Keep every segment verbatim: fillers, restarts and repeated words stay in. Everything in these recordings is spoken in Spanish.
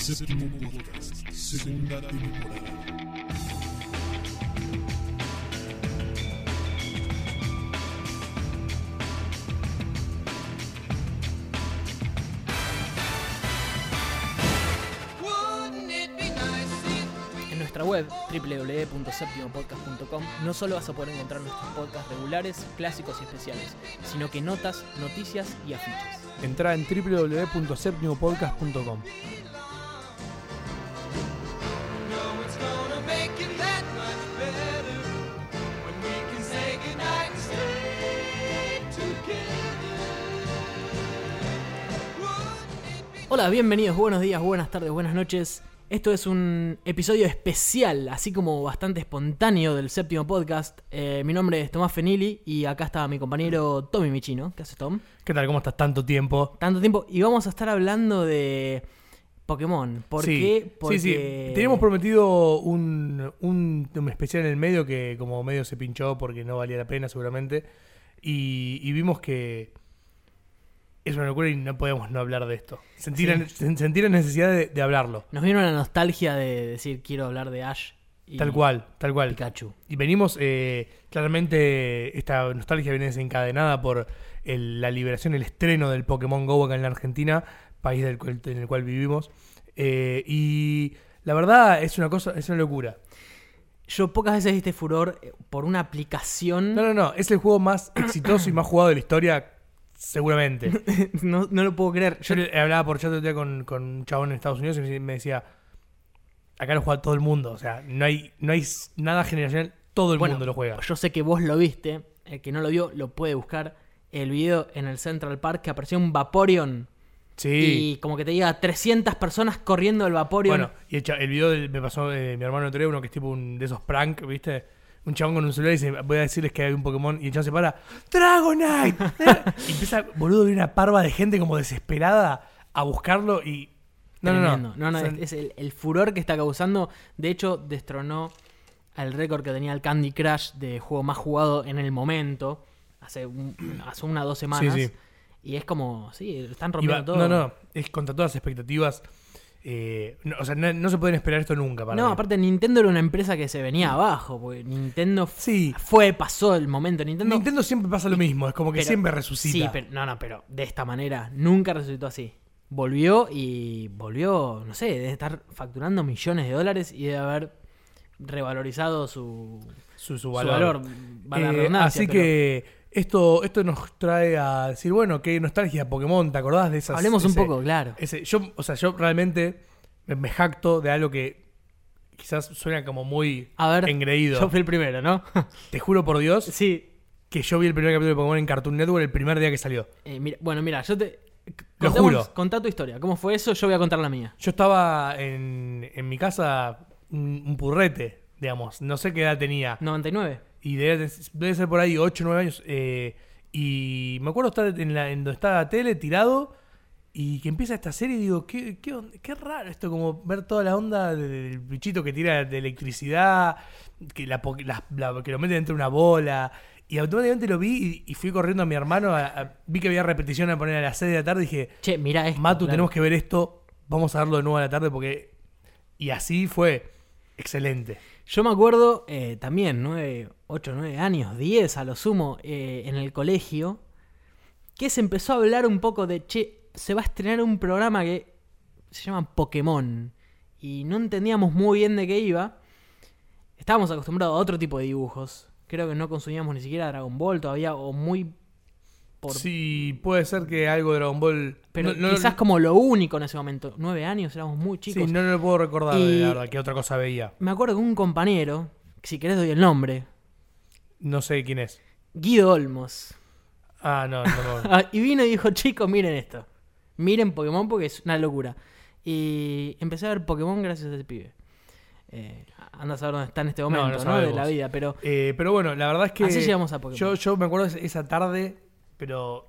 Séptimo Podcast, segunda temporada. En nuestra web doble u doble u doble u punto séptimo podcast punto com no solo vas a poder encontrar nuestros podcasts regulares, clásicos y especiales, sino que notas, noticias y afiches. Entra en doble u doble u doble u punto séptimo podcast punto com. Hola, bienvenidos, buenos días, buenas tardes, buenas noches. Esto es un episodio especial, así como bastante espontáneo del Séptimo Podcast. Eh, mi nombre es Tomás Fenili y acá está mi compañero Tommy Michino. ¿Qué haces, Tom? ¿Qué tal? ¿Cómo estás? Tanto tiempo. Tanto tiempo. Y vamos a estar hablando de Pokémon. ¿Por sí, qué? Porque... Sí, sí. Teníamos prometido un, un, un especial en el medio que como medio se pinchó porque no valía la pena seguramente. Y, y vimos que es una locura y no podemos no hablar de esto. Sentir, sí. la, sentir la necesidad de, de hablarlo. Nos vino la nostalgia de decir quiero hablar de Ash y Tal cual, tal cual. Pikachu. Y venimos, eh, claramente esta nostalgia viene desencadenada por el, la liberación, el estreno del Pokémon GO acá en la Argentina, país del cual, en el cual vivimos. Eh, y la verdad es una cosa, es una locura. Yo pocas veces viste furor por una aplicación. No, no, no. Es el juego más exitoso y más jugado de la historia, seguramente. no, no lo puedo creer. Yo, Yo le hablaba por chat con, con un chabón en Estados Unidos y me decía, acá lo juega todo el mundo. O sea, no hay, no hay nada generacional. Todo el bueno, mundo lo juega. Yo sé que vos lo viste. El que no lo vio lo puede buscar. El video en el Central Park que apareció un Vaporeon. Sí. Y como que te diga trescientas personas corriendo el Vaporeon. Bueno, y el, el video del, me pasó eh, mi hermano otro día, uno que es tipo un de esos prank, ¿viste? Un chabón con un celular y dice, voy a decirles que hay un Pokémon. Y el chabón se para, ¡Dragonite! Y empieza, boludo, ver una parva de gente como desesperada a buscarlo y... No, Tremendo. no, no. no, no o sea, es el, el furor que está causando. De hecho, destronó al récord que tenía el Candy Crush de juego más jugado en el momento. Hace, un, hace una o dos semanas. Sí, sí. Y es como, sí, están rompiendo va, todo. No, no, es contra todas las expectativas. Eh, no, o sea, no, no se pueden esperar esto nunca. Para no, mí. aparte Nintendo era una empresa que se venía abajo. Porque Nintendo sí. fue, pasó el momento. Nintendo, Nintendo siempre pasa lo mismo, es como que pero, siempre resucita. Sí, pero no, no, pero de esta manera nunca resucitó así. Volvió y volvió, no sé, debe estar facturando millones de dólares y debe haber revalorizado su, su, su su valor. valor. Eh, así pero... que esto, esto nos trae a decir, bueno, qué nostalgia Pokémon, ¿te acordás de esas? Hablemos ese, un poco, claro. Ese, yo, o sea, yo realmente me, me jacto de algo que quizás suena como muy a ver, engreído. Yo fui el primero, ¿no? Te juro por Dios sí. que yo vi el primer capítulo de Pokémon en Cartoon Network el primer día que salió. Eh, mira, bueno, mira, yo te... Lo Contemos, juro. Contá tu historia. ¿Cómo fue eso? Yo voy a contar la mía. Yo estaba en, en mi casa, un, un purrete, digamos. No sé qué edad tenía. ¿noventa y nueve? Y debe, debe ser por ahí ocho o nueve años. Eh, y me acuerdo estar en, la, en donde estaba la tele, tirado, y que empieza esta serie y digo, qué, qué, onda, qué raro esto, como ver toda la onda del bichito que tira de electricidad, que, la, la, la, que lo mete dentro de una bola. Y automáticamente lo vi y, y fui corriendo a mi hermano. A, a, vi que había repetición a poner a las seis de la tarde y dije, che, mirá esto. Matu, claro. tenemos que ver esto, vamos a verlo de nuevo a la tarde porque... Y así fue excelente. Yo me acuerdo eh, también, nueve, ocho, nueve años, diez a lo sumo, eh, en el colegio, que se empezó a hablar un poco de, che, se va a estrenar un programa que se llama Pokémon. Y no entendíamos muy bien de qué iba. Estábamos acostumbrados a otro tipo de dibujos. Creo que no consumíamos ni siquiera Dragon Ball todavía, o muy... Por... Sí, puede ser que algo de Dragon Ball... Pero no, no, quizás no, como lo único en ese momento. Nueve años, éramos muy chicos. Sí, no, no lo puedo recordar, y... la verdad, qué otra cosa veía. Me acuerdo que un compañero, si querés doy el nombre... No sé quién es. Guido Olmos. Ah, no, no, no. Y vino y dijo, chicos, miren esto. Miren Pokémon porque es una locura. Y empecé a ver Pokémon gracias a ese pibe. Eh, anda a saber dónde está en este momento, no, no ¿no? De la vida, pero... Eh, pero bueno, la verdad es que... Así llegamos a Pokémon. Yo, yo me acuerdo de esa tarde, pero...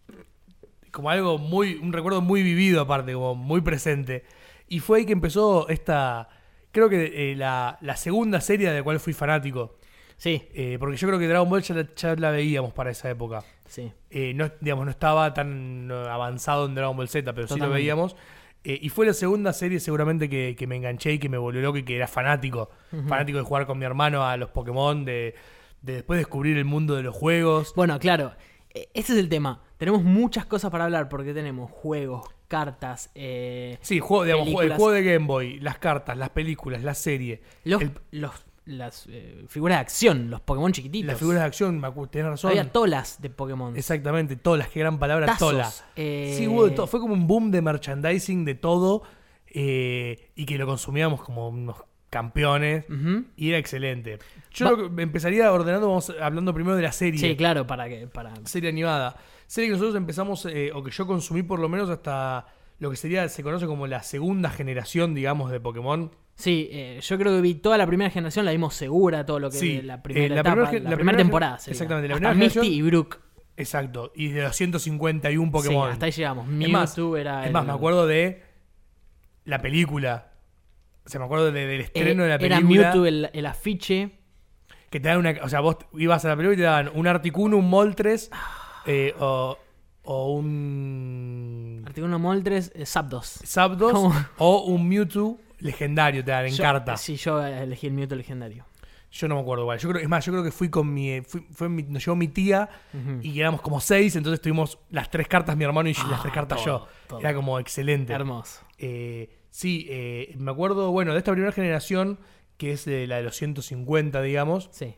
Como algo muy... Un recuerdo muy vivido aparte, como muy presente. Y fue ahí que empezó esta... Creo que eh, la, la segunda serie de la cual fui fanático. Sí. Eh, porque yo creo que Dragon Ball ya la, ya la veíamos para esa época. Sí. Eh, no, digamos, no estaba tan avanzado en Dragon Ball Z, pero Totalmente. sí lo veíamos. Eh, y fue la segunda serie seguramente que, que me enganché y que me volvió loco y que era fanático. Ujú. Fanático de jugar con mi hermano a los Pokémon, de, de después descubrir el mundo de los juegos. Bueno, claro, eh, ese es el tema. Tenemos muchas cosas para hablar porque tenemos juegos, cartas, eh, Sí, juego, digamos, películas. el juego de Game Boy, las cartas, las películas, la serie, los, el- los- las eh, figuras de acción, los Pokémon chiquititos. las figuras de acción, me acu- tenés razón. Había tolas de Pokémon. Exactamente, tolas, qué gran palabra, Tazos, tola. eh, Sí, hubo de todo. Fue como un boom de merchandising de todo eh, y que lo consumíamos como unos campeones Ujú. y era excelente. Yo Va- lo que- empezaría ordenando, vamos hablando primero de la serie. Sí, claro, para que para Serie animada. Serie que nosotros empezamos, eh, o que yo consumí por lo menos hasta lo que sería, se conoce como la segunda generación, digamos, de Pokémon. Sí, eh, yo creo que vi toda la primera generación, la vimos segura, todo lo que Sí, la primera eh, la etapa, primera gen- la, la primera primera temporada. gen- sería. exactamente, la Hasta primera Misty generación- y Brook. Exacto. Y de los ciento cincuenta y uno Pokémon. Sí, hasta ahí llegamos. Es más, Mewtwo era es el- más, me acuerdo de la película. O sea, me acuerdo de- del eh, estreno de la era película. Mewtwo el, el afiche. Que te dan una. O sea, vos ibas a la película y te daban un Articuno, un Moltres eh, o, o un Articuno Moltres, eh, Zapdos. Zapdos ¿Cómo? o un Mewtwo legendario te dan en Yo- carta. Sí, yo elegí el Mewtwo legendario. Yo no me acuerdo igual. Yo creo, es más, yo creo que fui con mi. Fui, fue mi- nos llevó mi tía Ujú. y éramos como seis, entonces tuvimos las tres cartas mi hermano y Ah, las tres cartas todo, yo. todo. Era como excelente. Hermoso. Eh, sí, eh, me acuerdo, bueno, de esta primera generación, que es de la de los ciento cincuenta, digamos, Sí.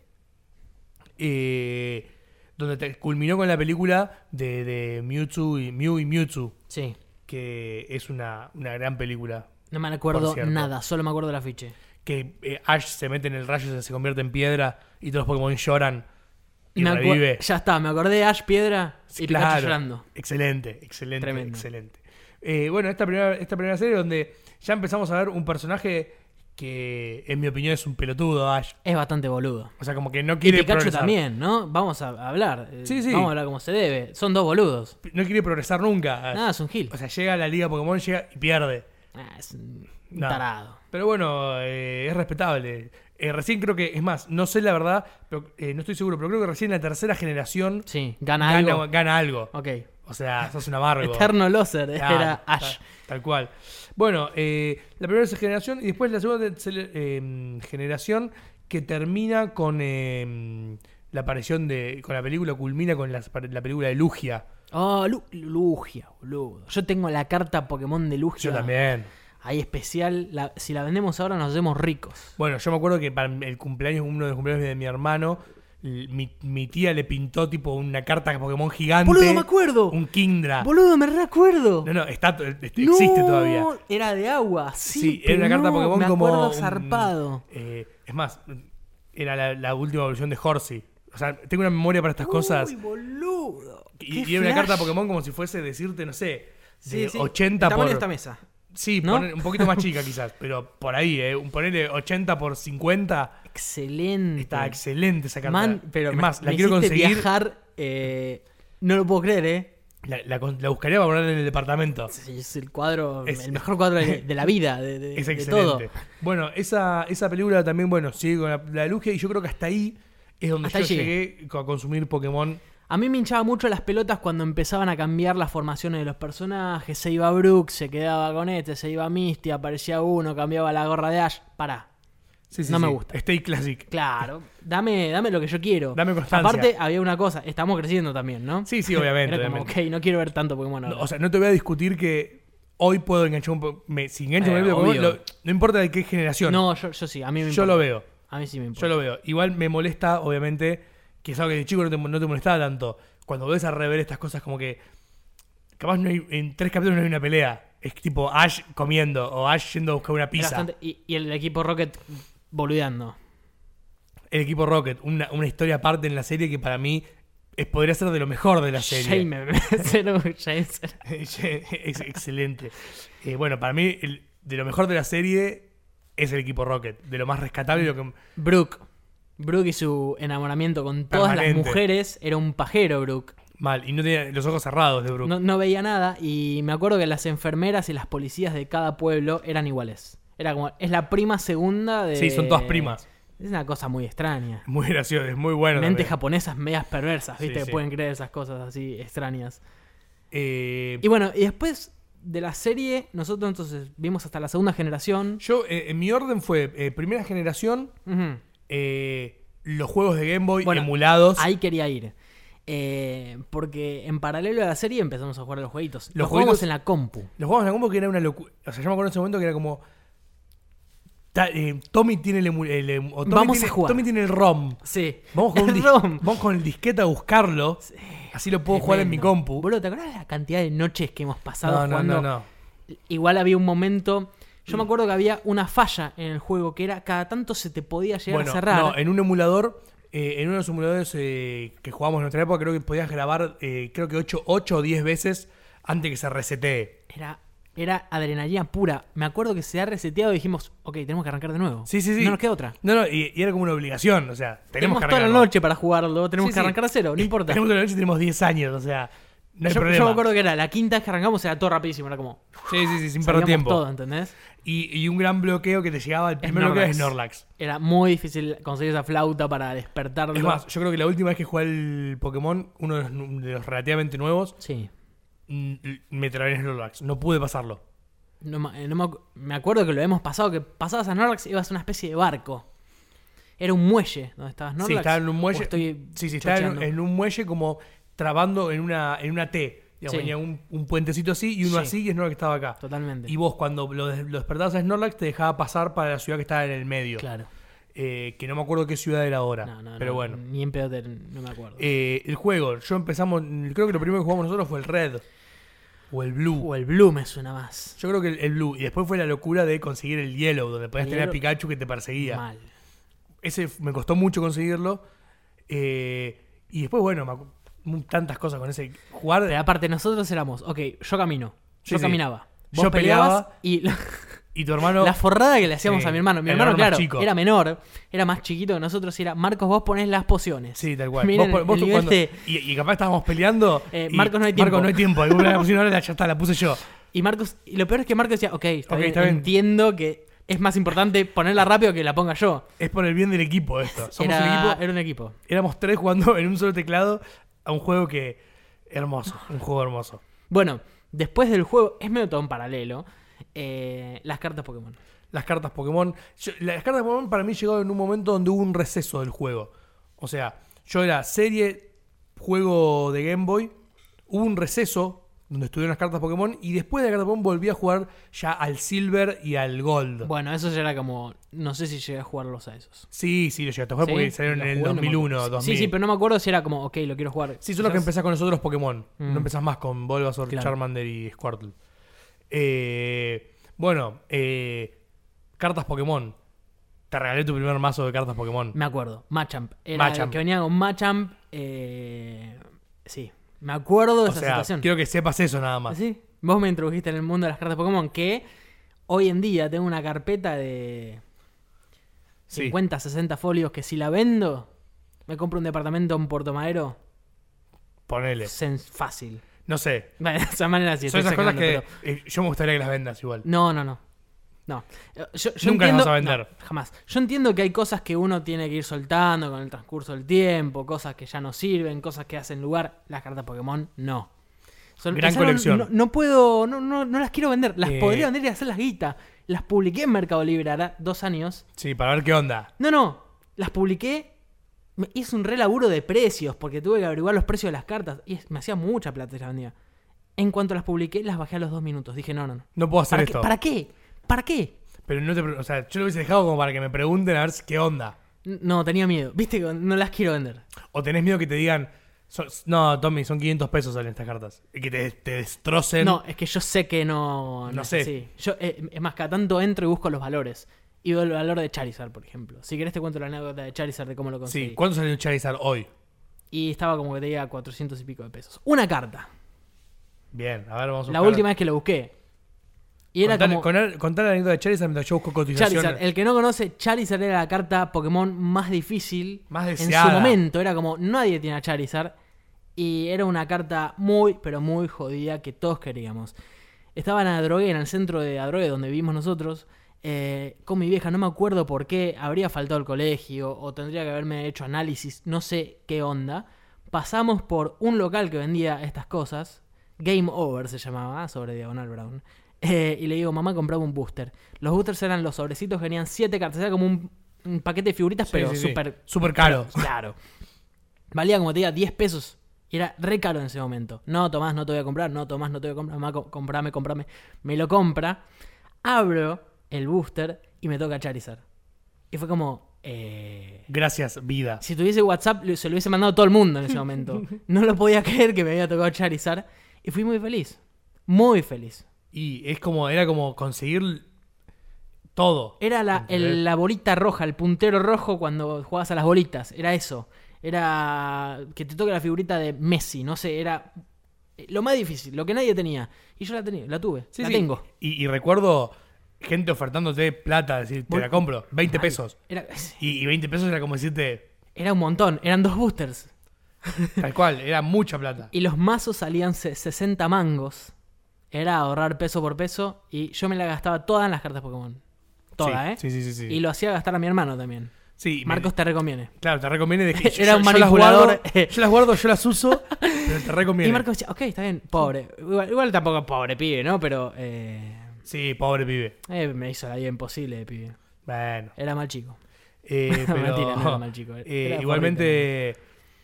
eh, donde te- culminó con la película de, de Mewtwo y Mew y Mewtwo, Sí. que es una, una gran película. No me Por acuerdo cierto. nada, solo me acuerdo del afiche. Que eh, Ash se mete en el rayo, se, se convierte en piedra y todos los Pokémon lloran y Me acu- revive. Ya está, me acordé de Ash Piedra y Sí, Pikachu claro. llorando. Excelente, excelente, Tremendo. excelente. Eh, bueno, esta primera, esta primera serie donde ya empezamos a ver un personaje que, en mi opinión, es un pelotudo, Ash. Es bastante boludo. O sea, como que no Y quiere Pikachu progresar. también, ¿no? Vamos a hablar. eh, Sí, sí. Vamos a hablar como se debe. Son dos boludos. No quiere progresar nunca. Ash. Nada, es un gil. O sea, llega a la liga Pokémon, llega y pierde. Ah, es un No. tarado. Pero bueno, eh, es respetable. Eh, recién creo que, es más, no sé la verdad, pero, eh, no estoy seguro, pero creo que recién la tercera generación Sí, gana, gana, algo. gana algo. Ok. O sea, sos un amargo. Eterno Loser Claro, era Ash. Tal, tal cual. Bueno, eh, la primera generación y después la segunda cele- eh, generación que termina con eh, la aparición de. Con la película, culmina con la, la película de Lugia. Oh, Lu- Lugia, boludo. Yo tengo la carta Pokémon de Lugia. Yo también. Ahí especial. La- si la vendemos ahora nos hacemos ricos. Bueno, yo me acuerdo que para el cumpleaños, uno de los cumpleaños de mi hermano, l- mi, mi tía le pintó tipo una carta de Pokémon gigante. Boludo, me acuerdo. Un Kingdra. Boludo, me recuerdo. No, no, está, este, existe No, todavía. Era de agua, sí. Sí, era pero una carta no, Pokémon me como. acuerdo un- zarpado. eh, es más, era la, la última evolución de Horsey. O sea, tengo una memoria para estas cosas. Uy, boludo. Y, Qué y era una flash. carta Pokémon como si fuese decirte, no sé, de Sí, sí. ochenta El tamaño por. de esta mesa. Sí, ¿no? poner- un poquito más chica quizás, pero por ahí, ¿eh? Un ponerle ochenta por cincuenta. Excelente. Está excelente esa carta. Man, pero es me- más, la me quiero hiciste conseguir. viajar. eh, no lo puedo creer, ¿eh? La, la con- la buscaría para ponerla en el departamento. Sí, es el cuadro, Es- el mejor cuadro de, de la vida, de, de- Es de excelente. todo. Bueno, esa, esa película también, bueno, sigue con la, la de Lugia y yo creo que hasta ahí es donde Hasta yo ahí llegué. llegué a consumir Pokémon. A mí me hinchaba mucho las pelotas cuando empezaban a cambiar las formaciones de los personajes. Se iba Brook, se quedaba con este, se iba Misty, aparecía uno, cambiaba la gorra de Ash. Pará. Sí, sí, No sí. me gusta. Stay Classic. Claro, dame, dame lo que yo quiero. Dame constancia. Aparte, había una cosa, estamos creciendo también, ¿no? Sí, sí, obviamente. Era como, obviamente. ok, no quiero ver tanto Pokémon ahora. No, o sea, no te voy a discutir que hoy puedo enganchar un poco. Si engancho Eh, un Pokémon, obvio. lo- no importa de qué generación. No, yo, yo sí, a mí me yo importa. lo veo. A mí sí me importa. Yo lo veo. Igual me molesta, obviamente, que es algo que de chico no te, no te molestaba tanto. Cuando ves a rever estas cosas, como que. Capaz no hay, en tres capítulos no hay una pelea. Es tipo Ash comiendo o Ash yendo a buscar una Era pizza. bastante- y, y el equipo Rocket boludeando. El equipo Rocket, una, una historia aparte en la serie que para mí es, podría ser de lo mejor de la serie. Shame, cero, Shame, cero. es excelente. Eh, bueno, para mí, el- de lo mejor de la serie es el equipo Rocket. De lo más rescatable y lo que. Brooke. Brooke y su enamoramiento con todas Permanente. las mujeres. Era un pajero, Brooke. Mal. Y no tenía los ojos cerrados de Brooke. No, no veía nada. Y me acuerdo que las enfermeras y las policías de cada pueblo eran iguales. Era como, es la prima segunda de... Sí, son todas primas. Es una cosa muy extraña. Muy gracioso, es muy bueno. Mentes también. japonesas medias perversas, ¿viste? Sí, que sí. pueden creer esas cosas así extrañas. Eh, Y bueno, y después de la serie, nosotros entonces vimos hasta la segunda generación. Yo, eh, en mi orden fue eh, primera generación, Ujú. eh, los juegos de Game Boy Bueno, emulados. Ahí quería ir. Eh, porque en paralelo a la serie empezamos a jugar a los jueguitos. Los, Los jugamos jueguitos- en la compu. Los juegos de la combo que era una locura. O sea, yo me acuerdo en ese momento que era como... ta- eh, Tommy tiene el, emu- el em- o Tommy Vamos tiene, a jugar. Tommy tiene el ROM. Sí. Vamos con, un El dis- ROM. vamos con el disquete a buscarlo. Así lo puedo jugar en mi Tremendo. compu. Boludo, ¿te acuerdas de la cantidad de noches que hemos pasado No, no, jugando? no, no. Igual había un momento. Yo me acuerdo que había una falla en el juego que era cada tanto se te podía llegar Bueno, a cerrar. no, en un emulador, eh, en uno de los emuladores eh, que jugábamos en nuestra época, creo que podías grabar, eh, creo que ocho o diez veces antes que se resetee. Era, era adrenalina pura. Me acuerdo que se ha reseteado y dijimos, ok, tenemos que arrancar de nuevo. Sí, sí, sí. No nos queda otra. No, no, y, y era como una obligación, o sea, tenemos, Tenemos que toda la arrancar. noche para jugarlo, tenemos Sí, que sí. arrancar a cero, no importa. Tenemos toda la noche y tenemos diez años, o sea, no hay yo, problema. yo me acuerdo que era la quinta vez que arrancamos, era todo rapidísimo, era como. Sí, sí, sí, sin sabíamos perder tiempo. todo, ¿entendés? Y, y un gran bloqueo que te llegaba, el primer bloqueo es Snorlax. Era muy difícil conseguir esa flauta para despertarlo. Es más, yo creo que la última vez que jugué el Pokémon, uno de los, de los relativamente nuevos, Sí. mm, me trabé en Snorlax. No pude pasarlo. No, ma- eh, no me, acu- me acuerdo que lo hemos pasado, que pasabas a Snorlax y ibas a una especie de barco. Era un muelle donde estabas Snorlax. Sí, estaba en un muelle. ¿O estoy Sí, sí, estaba en, chocheando? en un muelle como trabando en una, en una T. Digamos, Sí. venía un, un puentecito así y uno Sí. así y Snorlax estaba acá. Totalmente. Y vos cuando lo, des- lo despertabas a Snorlax te dejaba pasar para la ciudad que estaba en el medio. Claro. Eh, que no me acuerdo qué ciudad era ahora. No, no, pero no, bueno. Ni en pedo te- no me acuerdo. Eh, el juego, yo empezamos, creo que lo primero que jugamos nosotros fue el Red. O el Blue. O el Blue me suena más. Yo creo que el, el Blue. Y después fue la locura de conseguir el Yellow, donde podías El tener a Yellow- Pikachu que te perseguía. Mal. Ese f- me costó mucho conseguirlo. Eh, y después, bueno, me acu- mu- tantas cosas con ese. Jugar. Pero aparte, nosotros éramos, ok, yo camino. Sí, Yo sí. caminaba. Vos Yo peleabas peleaba. y la, Y tu hermano. la forrada que le hacíamos Sí, a mi hermano. Mi el hermano, hermano más claro, chico. era menor, era más chiquito que nosotros y era, Marcos, vos ponés las pociones. Sí, tal cual. Miren Vos- vos el nivel cuando- de- y, y capaz estábamos peleando. Eh, y Marcos, no hay tiempo. Marcos, no hay tiempo. Y vos la pusieron ahora, ya está, la puse yo. Y Marcos, y lo peor es que Marcos decía, ok, está, Ok, bien, está bien. entiendo que es más importante ponerla rápido que la ponga yo. Es por el bien del equipo esto. Somos Era, un equipo. era un equipo. Éramos tres jugando en un solo teclado a un juego que. Hermoso. Un juego hermoso. Bueno, después del juego, es medio todo en paralelo, eh, las cartas Pokémon. Las cartas Pokémon. Yo- las cartas Pokémon para mí llegaron en un momento donde hubo un receso del juego. O sea, yo era serie, juego de Game Boy. Hubo un receso donde estuvieron las cartas Pokémon. Y después de las cartas Pokémon volví a jugar ya al Silver y al Gold. Bueno, eso ya era como, no sé si llegué a jugarlos a esos. Sí, sí, lo llegaste a jugar ¿Sí? porque salieron Lo en el jugué, no me dos mil uno, acuerdo. dos mil. Sí, sí, pero no me acuerdo si era como, ok, lo quiero jugar. Sí, son los que Quizás- empezás con los otros Pokémon. Mm. No empezás más con Bulbasaur, Claro. Charmander y Squirtle. Eh, bueno, eh, cartas Pokémon. Te regalé tu primer mazo de cartas Pokémon. Me acuerdo, Machamp. Era Machamp. el que venía con Machamp. Eh, sí, me acuerdo de O esa sea, situación. quiero que sepas eso nada más. ¿Sí? Vos me introdujiste en el mundo de las cartas Pokémon, que hoy en día tengo una carpeta de Sí. cincuenta, sesenta folios que si la vendo, me compro un departamento en Puerto Madero. Ponele. sen- Fácil. No sé. Bueno, de esa manera sí Son estoy esas cosas que sacando, pero- eh, yo me gustaría que las vendas igual. No, no, no. No. Eh, Yo, yo Nunca las entiendo- vas a vender. no, jamás. Yo entiendo que hay cosas que uno tiene que ir soltando con el transcurso del tiempo, cosas que ya no sirven, cosas que hacen lugar. Las cartas Pokémon, no. Son, Gran esas no- colección. No, no puedo, no, no, no las quiero vender. Las Eh. podría vender y hacerlas guita. Las publiqué en Mercado Libre hará dos años. Sí, para ver qué onda. No, no. Las publiqué. Me hice un re laburo de precios porque tuve que averiguar los precios de las cartas. Y es- me hacía mucha plata y las vendía. En cuanto las publiqué, las bajé a los dos minutos. Dije, no, no, no. No puedo hacer ¿Para esto. qué? ¿Para qué? ¿Para qué? Pero no te. pre- O sea, yo lo hubiese dejado como para que me pregunten a ver si- qué onda. N- No, tenía miedo. Viste que no las quiero vender. O tenés miedo que te digan. son- no, Tommy, son quinientos pesos salen estas cartas. Y que te, te destrocen. No, es que yo sé que no. No es sé. así. Yo, eh, es más, cada tanto entro y busco los valores. Y veo el valor de Charizard, por ejemplo. Si querés te cuento la anécdota de Charizard de cómo lo conseguí. Sí, ¿cuánto salió un Charizard hoy? Y estaba como que te diga cuatrocientos y pico de pesos. Una carta. Bien, a ver, vamos a La buscar. última vez que lo busqué. Y era Contar, como... contar- contar la anécdota de Charizard mientras yo busco cotizaciones. Charizard. El que no conoce, Charizard era la carta Pokémon más difícil. Más En su deseada. momento. Era como, nadie tiene a Charizard. Y era una carta muy, pero muy jodida que todos queríamos. Estaba en Adrogué, en el centro de Adrogué, donde vivimos nosotros, eh, con mi vieja. No me acuerdo por qué. Habría faltado el colegio o tendría que haberme hecho análisis. No sé qué onda. Pasamos por un local que vendía estas cosas. Game Over se llamaba, sobre Diagonal Brown. Eh, y le digo, mamá, comprame un booster. Los boosters eran los sobrecitos que venían siete cartas. Era como un, un paquete de figuritas, Sí, pero sí, sí. súper... Súper caro. Claro. Valía, como te diga, diez pesos. Y era re caro en ese momento. No, Tomás, no te voy a comprar. No, Tomás, no te voy a comprar. Mamá, co- comprame, comprame. Me lo compra. Abro el booster y me toca Charizard. Y fue como... Eh... Gracias, vida. Si tuviese WhatsApp, lo- se lo hubiese mandado a todo el mundo en ese momento. No lo podía creer que me había tocado Charizard. Y fui muy feliz. Muy feliz. Y es como, era como conseguir todo. Era la, ¿Entendés? el- la bolita roja, el puntero rojo cuando jugabas a las bolitas. Era eso. Era que te toque la figurita de Messi. No sé, era lo más difícil, lo que nadie tenía. Y yo la tenía, la tuve, Sí, la sí. tengo. Y, y recuerdo gente ofertándote plata, decir, te Vol- la compro, veinte Mal. pesos. Era, Y, y veinte pesos era como decirte, era un montón, eran dos boosters. tal cual, era mucha plata. Y los mazos salían se- sesenta mangos. Era ahorrar peso por peso. Y yo me la gastaba todas en las cartas Pokémon. Todas, Sí, ¿eh? Sí, sí, sí. sí. Y lo hacía gastar a mi hermano también. Sí, me- Marcos, te recomiene. Claro, te recomiendo de que yo, Era un yo- yo las manipulador. guardo, yo las guardo, yo las uso, pero te recomiendo. Y Marcos decía, ok, está bien, pobre. Igual, igual tampoco pobre pibe, ¿no? Pero eh, Sí, pobre pibe. eh, me hizo la vida imposible de pibe. Bueno. Era mal chico. Eh, pero, Mentira, no era mal chico. eh, Era igualmente,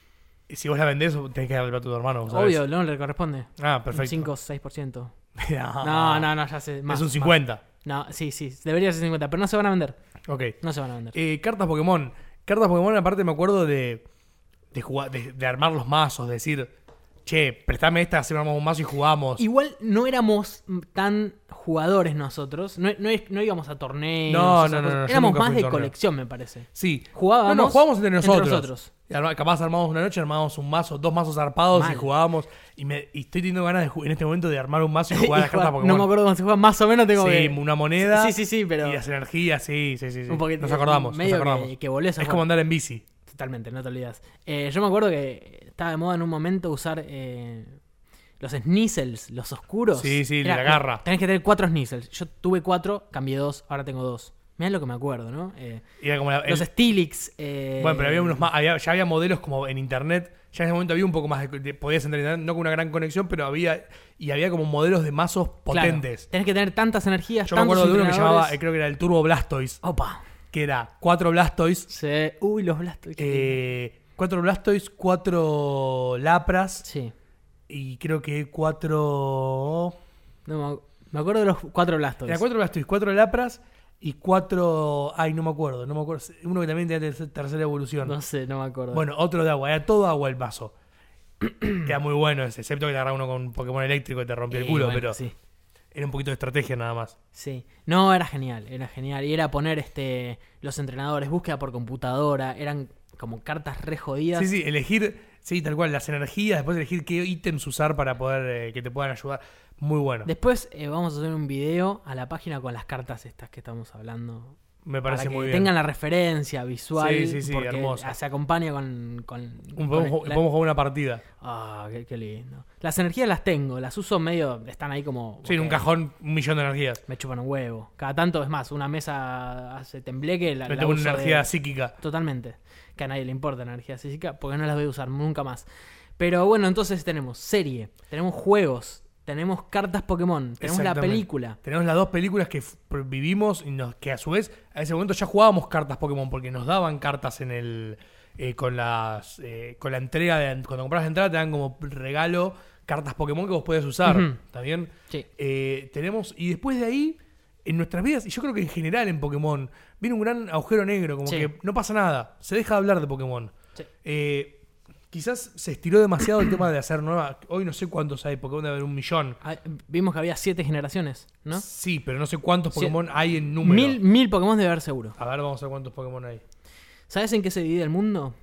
si vos la vendés, tenés que darle plata a tu hermano. ¿sabes? Obvio, no le corresponde. Ah, Un perfecto. cinco o seis por ciento. no, No, no, no, ya sé. Más, es un más. cincuenta. No, sí, sí. Debería ser cincuenta, pero no se van a vender. Ok. No se van a vender. Eh, cartas Pokémon. Cartas Pokémon, aparte me acuerdo de, de, jugar, de, de armar los mazos, de decir, che, prestame esta, así armamos un mazo y jugamos. Igual no éramos tan jugadores nosotros. No, no, no íbamos a torneos. No, esas no, no, cosas. no, yo Éramos nunca más fui a de un torneo. colección, me parece. Sí. Jugábamos No, no, jugábamos entre nosotros. entre nosotros. Y arma- capaz armábamos una noche, armábamos un mazo, dos mazos zarpados Mal. y jugábamos. Y, me, y estoy teniendo ganas de ju- en este momento de armar un mazo y Y jugar a las cartas jugar- Pokémon. no me acuerdo cómo se juega, más o menos tengo Sí, que... una moneda. Sí, sí, sí, pero... Y las energías, sí, sí, sí. sí. Un poquito, nos acordamos, medio nos acordamos. que, que volvés a Es jugar. como andar en bici. Totalmente, no te olvidas. Eh, yo me acuerdo que estaba de moda en un momento usar eh, los Sneasels, los oscuros. Sí, sí, la garra. Tenés que tener cuatro Sneasels. Yo tuve cuatro, cambié dos, ahora tengo dos. Mirá lo que me acuerdo, ¿no? Eh, Y era como la- los el- Steelix. eh, Bueno, pero había unos más, había- ya había modelos como en internet, ya en ese momento había un poco más de, de- podías entrar en internet, no con una gran conexión, pero había, y había como modelos de mazos claro, potentes. tenés que tener tantas energías, Yo me tantos acuerdo de uno que llamaba, entrenadores. eh, creo que era el Turbo Blastoise, Opa. que era cuatro Blastoise, Sí. Uy, los Blastoise. eh, cuatro Blastoise, cuatro Lapras, Sí. y creo que cuatro... No, me- me acuerdo de los cuatro Blastoise. Era cuatro Blastoise, cuatro Lapras, y cuatro... Ay, no me acuerdo, no me acuerdo. Uno que también tenía tercer- tercera evolución. No sé, no me acuerdo. Bueno, otro de agua, era todo agua el mazo. Era muy bueno ese, excepto que te agarraba uno con un Pokémon eléctrico y te rompía el Eh, culo, bueno, pero sí. era un poquito de estrategia nada más. Sí. No, era genial, era genial. Y era poner este los entrenadores, búsqueda por computadora, eran como cartas re jodidas. Sí, sí, elegir, sí, tal cual, las energías, después elegir qué ítems usar para poder eh, que te puedan ayudar. Muy bueno. Después eh, vamos a hacer un video a la página con las cartas estas que estamos hablando. Me Para parece que muy bien. tengan la referencia visual. Sí, sí, sí, porque hermosa. se acompaña con... con, Un- con podemos, el- ju- la- podemos jugar una partida. Ah, qué, qué lindo. Las energías las tengo, las uso medio... Están ahí como... Sí, en un ok, cajón, un millón de energías. Me chupan un huevo. Cada tanto, es más, una mesa hace tembleque. La, Me la tengo una uso de- energía psíquica. Totalmente. Que a nadie le importa la energía física porque no las voy a usar nunca más. Pero bueno, entonces tenemos serie, tenemos juegos, tenemos cartas Pokémon, tenemos la Exactamente. película. Tenemos las dos películas que f- vivimos y nos, que a su vez a ese momento ya jugábamos cartas Pokémon porque nos daban cartas en el eh, con las eh, con la entrega de cuando compras la entrada te dan como regalo cartas Pokémon que vos podés usar, Ujú. ¿está bien? Sí. Eh, tenemos y después de ahí en nuestras vidas y yo creo que en general en Pokémon viene un gran agujero negro como Sí. que no pasa nada, se deja de hablar de Pokémon. Sí. Eh, Quizás se estiró demasiado el tema de hacer nuevas. Hoy no sé cuántos hay, Pokémon debe haber un millón. Ah, vimos que había siete generaciones, ¿no? Sí, pero no sé cuántos Sí. Pokémon hay en número. Mil, mil Pokémon debe haber seguro. A ver, vamos a ver cuántos Pokémon hay. ¿Sabes en qué se divide el mundo?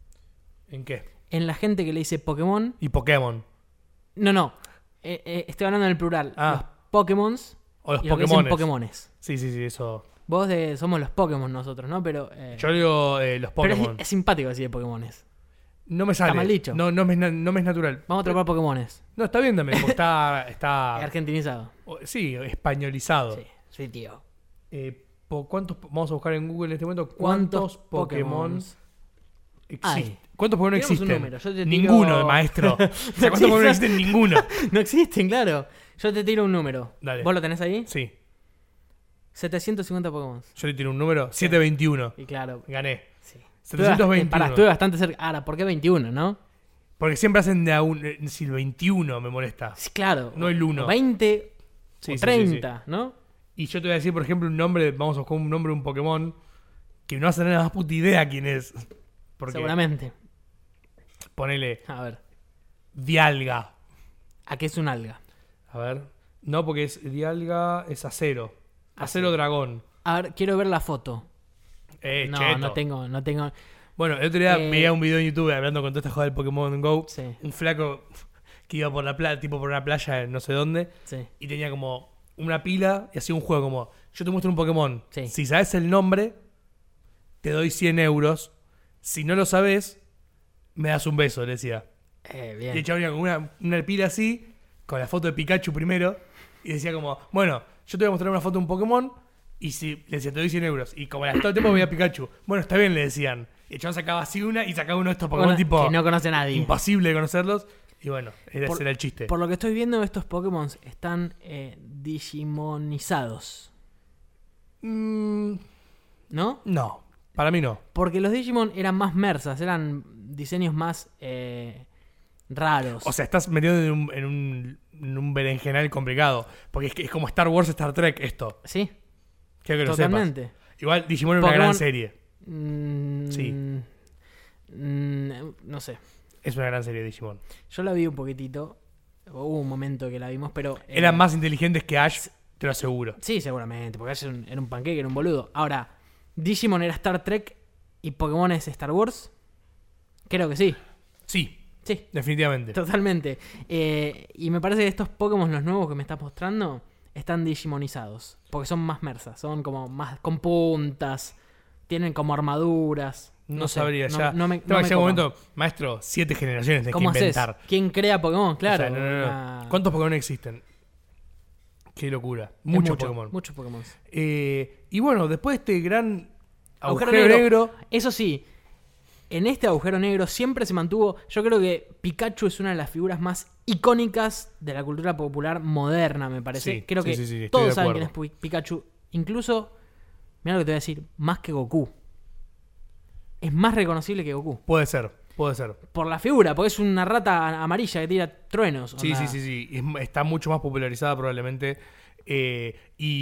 ¿En qué? En la gente que le dice Pokémon. Y Pokémon. No, no. Eh, eh, estoy hablando en el plural. Ah. Los Pokémons O los y los que dicen Pokémones. Pokémones. Sí, sí, sí, eso. Vos de, somos los Pokémon nosotros, ¿no? Pero, eh, Yo digo eh, los pero es, Pokémon. es simpático decir Pokémones. No me sale. mal dicho. No, no, me, es na- no me es natural. Vamos a trocar Pokémones. No, está bien también, porque está. está Argentinizado. o- sí, españolizado. Sí, sí, tío. Eh, po- ¿Cuántos? Vamos a buscar en Google en este momento. ¿Cuántos, Pokémon Pokémons Existe. Ay. ¿Cuántos Pokémon Tiramos un existen? número, yo te Ninguno, tiro- maestro. O sea, No ¿cuántos Pokémon existe. existen? Ninguno. No existen, claro. Yo te tiro un número. Dale. ¿Vos lo tenés ahí? Sí. setecientos cincuenta Pokémon. Yo le tiro un número. setecientos veintiuno. Y claro. Gané. Sí. setecientos veintiuno. Pará, estuve bastante cerca. Ahora, ¿por qué veintiuno, no? Porque siempre hacen de a un. eh, Si el veintiuno me molesta. Sí, claro. No el uno. veinte Sí, o sí, treinta, ¿no? Y yo te voy a decir, por ejemplo, un nombre. Vamos a buscar un nombre de un Pokémon. Que no vas a tener la más puta idea quién es. Porque Seguramente. ponele A ver. Dialga. ¿A qué es un alga? A ver. No, porque es Dialga es acero. Acero dragón. A ver, quiero ver la foto. Eh, no, cheto. no tengo, no tengo. Bueno, el otro día Eh, veía un video en YouTube hablando con toda esta joda del Pokémon Go. Sí, Un flaco que iba por la playa, tipo por una playa en no sé dónde. sí. Y tenía como una pila y hacía un juego como, yo te muestro un Pokémon. Sí. Si sabes el nombre, te doy cien euros. Si no lo sabes, me das un beso, le decía. Eh, Y bien. el chabón iba con una, una pila así, con la foto de Pikachu primero. Y decía como, bueno, yo te voy a mostrar una foto de un Pokémon. Y si le decía, te doy cien euros. Y como era todo el tiempo veía Pikachu. Bueno, está bien, le decían. Y el chabón sacaba así una y sacaba uno de estos Pokémon Bueno, tipo que no conoce a nadie. imposible de conocerlos. Y bueno, ese Por- era el chiste. Por lo que estoy viendo, estos Pokémon están eh, digimonizados, Mm, ¿no? no, para mí no. Porque los Digimon eran más mersas, eran diseños más eh, raros. O sea, estás metido en un, en un, en un berenjenal complicado. Porque es, que es como Star Wars, Star Trek esto. sí, Quiero que lo sepas. totalmente. Igual Digimon es una Pokémon- gran serie. Mm, Sí. mm, no sé. Es una gran serie Digimon. Yo la vi un poquitito. Hubo un momento que la vimos, pero. eh, Eran más inteligentes que Ash, te lo aseguro. Sí, seguramente, porque Ash era un, era un panqueque, era un boludo. Ahora, Digimon era Star Trek y Pokémon es Star Wars. Creo que sí. Sí, Sí, definitivamente. totalmente. Eh, y me parece que estos Pokémon, los nuevos que me estás mostrando, están digimonizados. Porque son más mersas, son como más con puntas, tienen como armaduras. No, sé, sabría, no- ya. No, me, Tengo no que me llegar un copan. momento, maestro, siete generaciones tenés que ¿Cómo haces? inventar. ¿Quién crea Pokémon? Claro. O sea, no, no, no. una- ¿Cuántos Pokémon existen? Qué locura. es Muchos mucho, Pokémon. Muchos Pokémon. Eh, y bueno, después de este gran Agujero agujero, negro. negro, Eso sí, en este agujero negro siempre se mantuvo. Yo creo que Pikachu es una de las figuras más icónicas de la cultura popular moderna, me parece. Sí, creo sí, que sí, sí, estoy todos de saben quién es acuerdo. Pi- Pikachu. Incluso, mira lo que te voy a decir, más que Goku. Es más reconocible que Goku. puede ser, puede ser. Por la figura, porque es una rata amarilla que tira truenos. Sí, onda. sí, sí, sí. Es- está mucho más popularizada probablemente. Eh,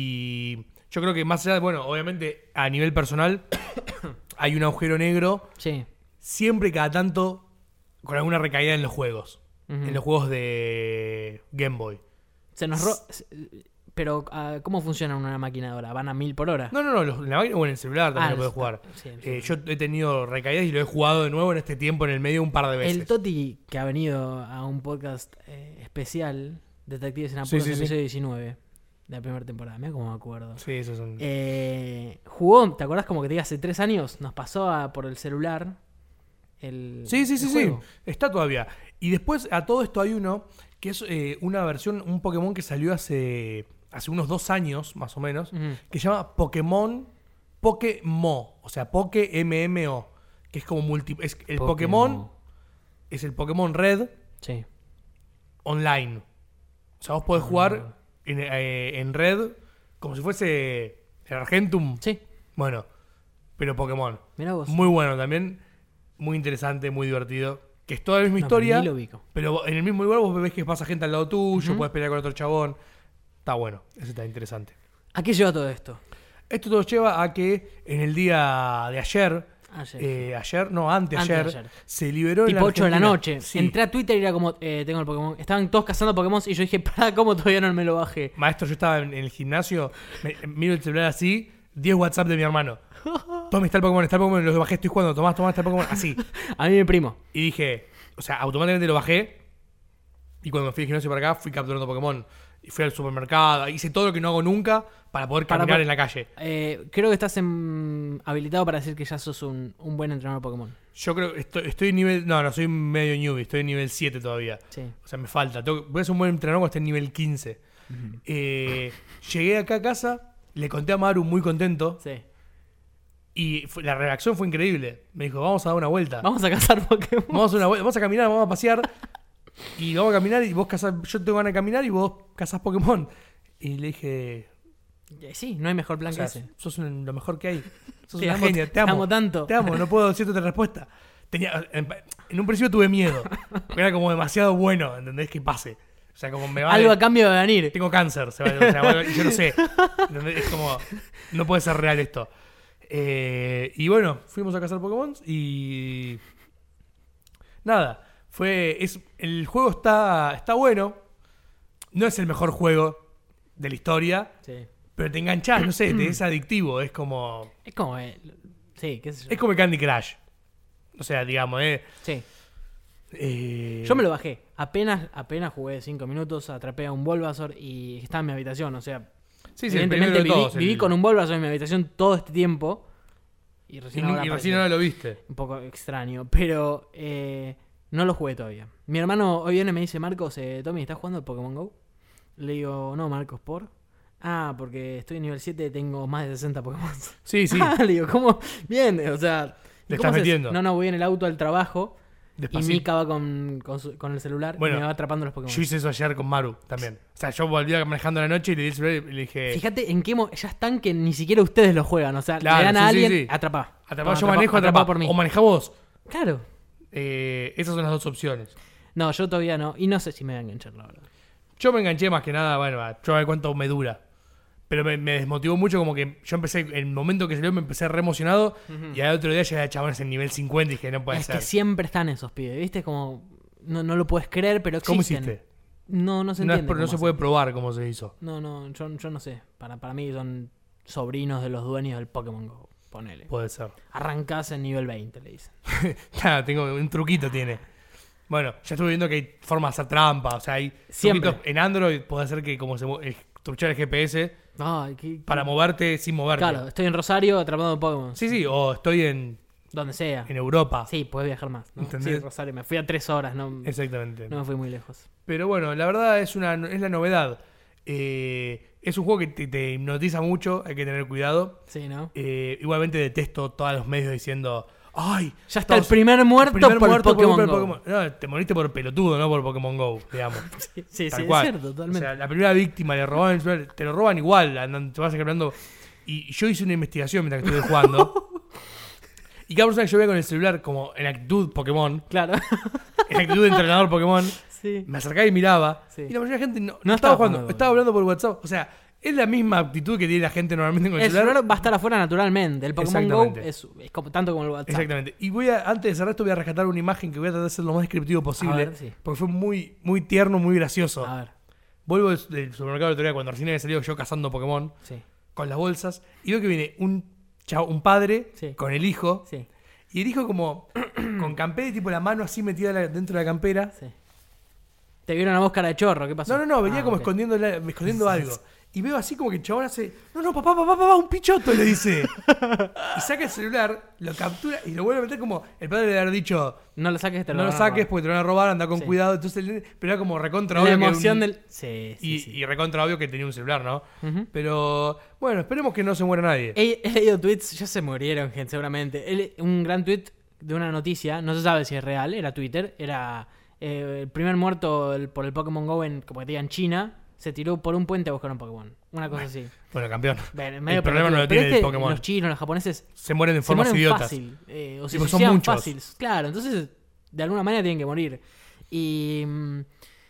y yo creo que más allá de, bueno, obviamente a nivel personal hay un agujero negro Sí. siempre y cada tanto con alguna recaída en los juegos. Ujú. En los juegos de Game Boy. Se nos ro- Pero, ah, ¿cómo funciona una maquinadora? ¿Van a mil por hora? No, no, no, los- en la máquina o en el celular también Ah, lo puedes el- jugar. sí, el Eh, yo celular. he tenido recaídas y lo he jugado de nuevo en este tiempo en el medio un par de veces. El Toti, que ha venido a un podcast eh, especial, Detectives en Apuros, Sí, sí, sí. episodio diecinueve de la primera temporada, mira cómo me acuerdo. Sí, esos son. Eh, jugó, ¿te acordás como que te diga hace tres años? Nos pasó a- por el celular el Sí, sí, el sí, sí. juego. Está todavía. Y después a todo esto hay uno que es eh, una versión, un Pokémon que salió hace, hace unos dos años, más o menos, Ujú. que se llama Pokémon Pokémo. O sea, Poké M M O. Que es como multi. Es el Pokémon es el Pokémon Red Sí. online. O sea, vos podés Ah. jugar en, eh, en Red como si fuese el Argentum. Sí, Bueno, pero Pokémon. mira vos. Muy bueno también. Muy interesante, muy divertido. Que es toda la misma No, historia. ni lo ubico. Pero en el mismo lugar vos ves que pasa gente al lado tuyo, Ujú. puedes pelear con otro chabón. Está bueno, eso está interesante. ¿A qué lleva todo esto? Esto nos lleva a que en el día de ayer, Ayer. eh, ayer, no, anteayer, Antes de ayer. se liberó en Tipo la ocho de la Argentina- noche. Sí. Entré a Twitter y era como, eh, tengo el Pokémon. Estaban todos cazando Pokémon y yo dije, para, ¿cómo todavía no me lo bajé? Maestro, yo estaba en, en el gimnasio, me- miro el celular así, diez WhatsApp de mi hermano. Tommy, está el Pokémon, está el Pokémon, lo bajé, estoy jugando, tomás, tomás, está el Pokémon, así. A mí mi primo. Y dije, o sea, automáticamente lo bajé. Y cuando me fui al gimnasio para acá, fui capturando Pokémon. Y fui al supermercado, hice todo lo que no hago nunca para poder Para caminar po- en la calle. Eh, creo que estás en- habilitado para decir que ya sos un, un buen entrenador de Pokémon. Yo creo que estoy, estoy en nivel. No, no, soy medio newbie, estoy en nivel siete todavía. Sí. O sea, me falta. Tengo, voy a ser un buen entrenador cuando esté en nivel quince. Eh, llegué acá a casa, le conté a Maru muy contento. Sí. Y fue- la reacción fue increíble. Me dijo, vamos a dar una vuelta. Vamos a cazar Pokémon. Vamos a, dar una vuelta, vamos a caminar, vamos a pasear. Y vamos a caminar y vos cazás, yo tengo ganas de caminar y vos cazás Pokémon. Y le dije, Eh, Sí, no hay mejor plan o sea, que ese. sos un- lo mejor que hay. Sos Te una amo- genia, te te amo. amo tanto. Te amo, no puedo decirte otra respuesta. Tenía, en, en un principio tuve miedo. Porque era como demasiado bueno, ¿entendés? Que pase. O sea, como me va Algo a cambio de venir. tengo cáncer, se va- o sea, bueno, yo no sé. ¿Entendés? Es como, no puede ser real esto. Eh, y bueno, fuimos a cazar Pokémon y nada, fue es el juego está está bueno. No es el mejor juego de la historia, Sí. pero te enganchás, no sé, te es adictivo, es como Es como. eh, sí, qué sé yo. es como el Candy Crush. O sea, digamos, eh, Sí. eh, Yo me lo bajé. Apenas, apenas jugué cinco minutos, atrapé a un Bulbasaur y estaba en mi habitación. O sea, sí, sí, el evidentemente primero de viví, todos, el- viví con un Bulbasaur en mi habitación todo este tiempo. Y y, recién nu- ahora y recién apareció. ahora lo viste. Un poco extraño, pero eh, no lo jugué todavía. Mi hermano hoy viene y me dice, Marcos, eh, Tommy, ¿estás jugando al Pokémon GO? Le digo, no, Marcos, ¿por? Ah, porque estoy en nivel siete y tengo más de sesenta Pokémon. Sí, sí, Le digo, ¿cómo? Bien, o sea... ¿y Le cómo estás haces? metiendo. No, no, voy en el auto al trabajo y despacito. Mika va con, con, su- con el celular Bueno, y me va atrapando los Pokémon. Yo hice eso ayer con Maru también. O sea, yo volvía manejando la noche y le di el celular y le dije, Fíjate en qué... mo- ya están que ni siquiera ustedes lo juegan. O sea, Claro, le dan a sí, sí, alguien, sí. atrapá. atrapá, Toma, yo manejo, atrapá. por mí. O maneja vos. Claro. Eh, esas son las dos opciones. No, yo todavía no. Y no sé si me voy a enganchar, la verdad. Yo me enganché más que nada, bueno, a- yo a ver cuánto me dura. Pero me, me desmotivó mucho, como que yo empecé, en el momento que salió me empecé re emocionado. Y al otro día ya era chabones en nivel cincuenta y dije, no puede es ser. que siempre están esos pibes, ¿viste? Como no, no lo puedes creer, pero existen. ¿Cómo hiciste? No, no se No, es entiende. por- no cómo se hacen. puede probar cómo se hizo. No, no, yo, yo no sé. Para, para mí son sobrinos de los dueños del Pokémon GO. Ponele. Puede ser. Arrancás en nivel veinte, le dicen. Claro, tengo un truquito tiene. Bueno, ya estuve viendo que hay formas de hacer trampa. O sea, hay Siempre. truquitos en Android. Puede hacer que como se mu- el, truchar el G P S Ay, qué- para moverte sin moverte. Claro, estoy en Rosario atrapando Pokémon. Sí, sí, o estoy en, Donde sea. en Europa. Sí, puedes viajar más. ¿no? ¿Entendés? Sí, Rosario. Me fui a tres horas, no, Exactamente. no me fui muy lejos. Pero bueno, la verdad es una es la novedad. Eh, es un juego que te, te hipnotiza mucho, hay que tener cuidado. Sí, ¿no? Eh, igualmente detesto todos los medios diciendo, ¡ay! Ya está el todos- primer muerto primer por muerto el Pokémon, por el Go. Pokémon". No, te moriste por pelotudo, no por Pokémon Go, digamos. Sí, sí, Tal sí, cual. es cierto, totalmente. O sea, la primera víctima le robaban el celular, te lo roban igual, andan, te vas hablando. Y yo hice una investigación mientras que estuve jugando. Y cada persona que yo veía con el celular como en actitud Pokémon, Claro. en actitud de entrenador Pokémon, Sí. me acercaba y miraba. Sí. Y la mayoría de la gente no, no No estaba estaba jugando, jugando. estaba hablando por WhatsApp. O sea, es la misma actitud que tiene la gente normalmente con el, El celular va a estar afuera naturalmente. El Pokémon Go Exactamente. es, es como, tanto como el WhatsApp. Exactamente. Y voy a, antes de cerrar esto, voy a rescatar una imagen que voy a tratar de ser lo más descriptivo posible. A ver, sí. Porque fue muy, muy tierno, muy gracioso. A ver, Vuelvo del del supermercado el otro día cuando recién había salido yo cazando Pokémon sí, con las bolsas. Y veo que viene un chavo, un padre Sí. con el hijo. sí, Y el hijo como con campera y tipo la mano así metida la- dentro de la campera. sí. Te vieron a vos cara de chorro, ¿qué pasó? No, no, no, venía Ah, como ok. escondiendo, la- escondiendo algo. Y veo así como que el chabón hace, no, no, papá, papá, papá, un pichoto, le dice. Y saca el celular, lo captura y lo vuelve a meter como, el padre le había dicho, No lo saques, te lo no lo van a saques robar. porque te lo van a robar, anda con Sí. cuidado. Entonces, el nene- pero era como recontra La obvio que era emoción un- del... Sí, sí, y, sí. y recontra obvio que tenía un celular, ¿no? Ujú. Pero, bueno, esperemos que no se muera nadie. He, he leído tweets, ya se murieron, gente, seguramente. He le- un gran tweet de una noticia, no se sabe si es real, era Twitter, era eh, el primer muerto el- por el Pokémon Go en, como que diga, en China, se tiró por un puente a buscar un Pokémon. Una cosa así. Bueno, campeón. Bueno, El problema no lo pero tiene es el que Pokémon. Los chinos, los japoneses Se mueren de se formas mueren idiotas. fácil. eh, o se Tipo, son suicidan muchos. fácil. Claro, entonces de alguna manera tienen que morir. Y mm,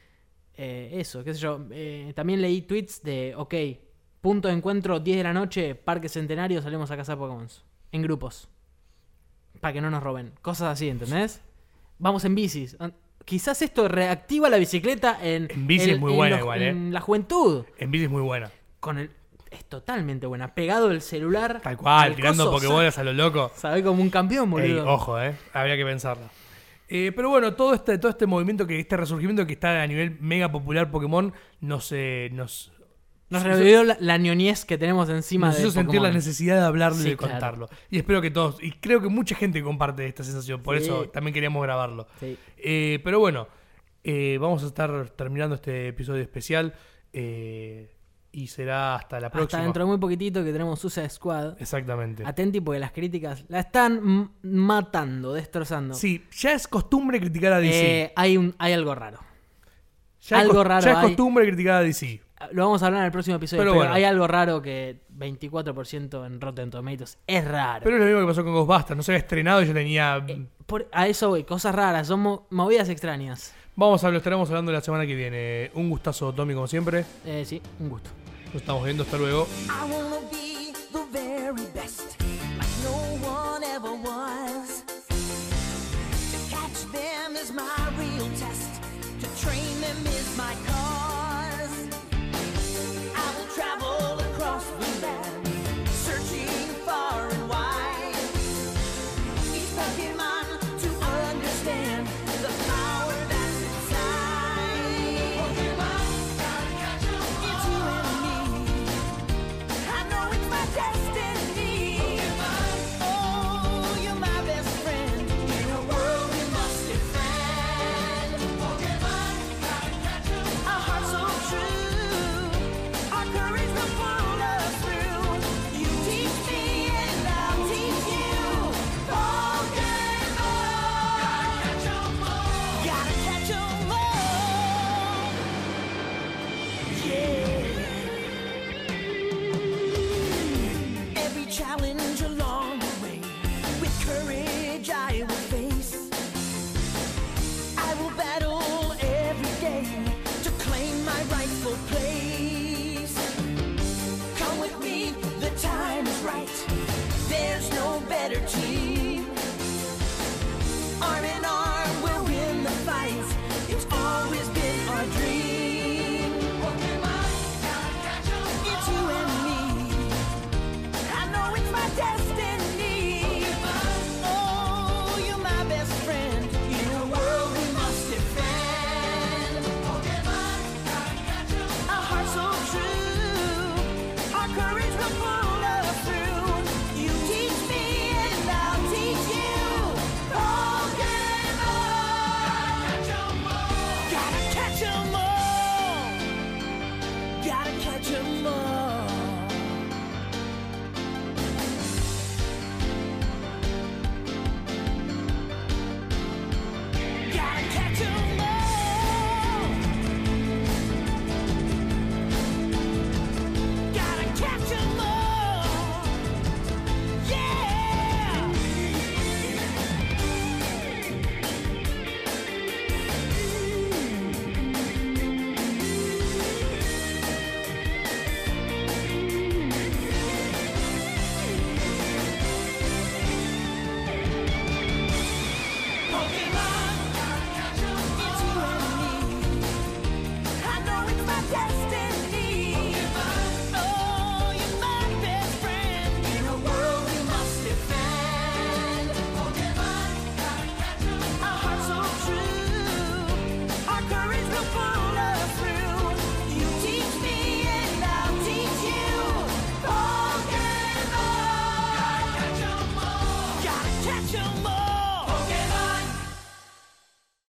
eh, eso, qué sé yo. eh, también leí tweets de, ok, punto de encuentro diez de la noche, Parque Centenario, salimos a cazar Pokémon. En grupos. Para que no nos roben. Cosas así, ¿entendés? Vamos en bicis. An- Quizás esto reactiva la bicicleta en, En bici es muy buena igual, ¿eh? en la juventud. En bici es muy buena. Con el, es totalmente buena. Pegado el celular. Tal cual, al tirando coso, Pokébolas a lo loco. Sabe como un campeón, Ey, boludo. ojo, eh. Habría que pensarlo. Eh, pero bueno, todo este, todo este movimiento, que este resurgimiento que está a nivel mega popular Pokémon, nos, eh, nos, Nos nos revivió la, la ñoñez que tenemos encima nos de hizo sentir Pokémon. la necesidad de hablarlo y Sí, de claro. contarlo. Y espero que todos, y creo que mucha gente comparte esta sensación, por Sí. eso también queríamos grabarlo. Sí. Eh, pero bueno, eh, vamos a estar terminando este episodio especial. Eh, y será hasta la próxima. Hasta dentro de muy poquitito que tenemos Suicide Squad. Exactamente. Atenti porque las críticas la están m- matando, destrozando. Sí, ya es costumbre criticar a D C. Eh, hay, un, hay algo raro. ya algo es, cos- raro Ya es hay. costumbre criticar a D C. Lo vamos a hablar en el próximo episodio, Pero pero, bueno. hay algo raro que veinticuatro por ciento en Rotten Tomatoes. Es raro. Pero es lo mismo que pasó con Ghostbusters. No se había estrenado y yo tenía... Eh, por- a eso voy, cosas raras, son mo- movidas extrañas. Vamos a lo estaremos hablando la semana que viene. Un gustazo, Tommy, como siempre. Eh, sí, un gusto. Nos estamos viendo. Hasta luego. I wanna be the very best, like no one ever was. To catch them is my real test, to train them is my cause.